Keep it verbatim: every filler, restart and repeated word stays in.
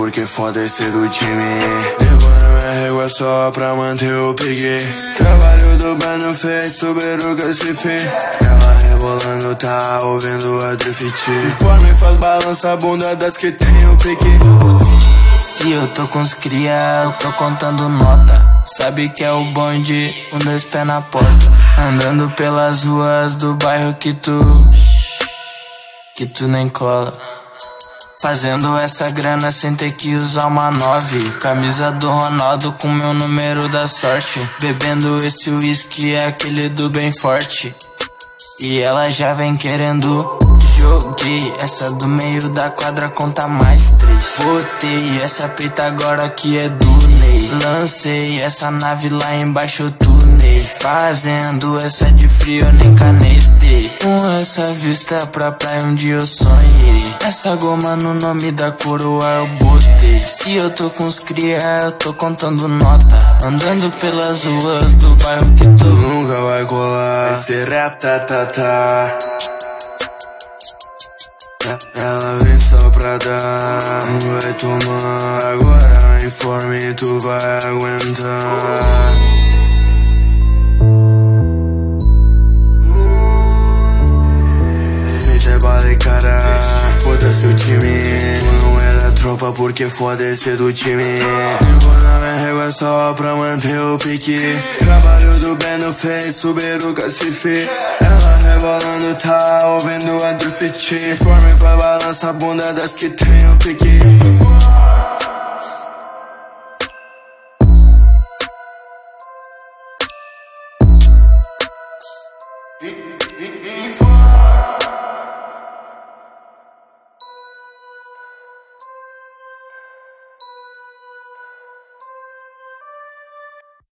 porque foda esse do time. Devo na minha régua só pra manter o pique. Trabalho do bando feito, Subaru Cacife. Ela rebolando, tá ouvindo a drift. Informe faz balança a bunda das que tem o pique. Se eu tô com os cria, eu tô contando nota. Sabe que é o bonde, um dois pés na porta. Andando pelas ruas do bairro que tu Que tu nem cola. Fazendo essa grana sem ter que usar uma nove. Camisa do Ronaldo com meu número da sorte. Bebendo esse whisky é aquele do bem forte. E ela já vem querendo. Joguei essa do meio da quadra, conta mais três. Botei essa preta agora que é do Ney. Lancei essa nave lá embaixo, eu tunei. Fazendo essa de frio, eu nem canetei. Com essa vista pra praia onde eu sonhei. Essa goma no nome da coroa eu botei. Se eu tô com os cria, eu tô contando nota. Andando pelas ruas do bairro que tu nunca vai colar. Vai ser ratatata. Ela vem só pra dar, vai tomar. Agora informe, tu vai aguentar. Limite é bala e cara, foda-se o time. Tu não é da tropa porque foda esse do time. Vivo na minha régua só pra manter o pique. Trabalho do bando feito, Subaru Cacife. Ela rebolando, tá ouvindo a drift. Informe vai balança a bunda das que tem o pique.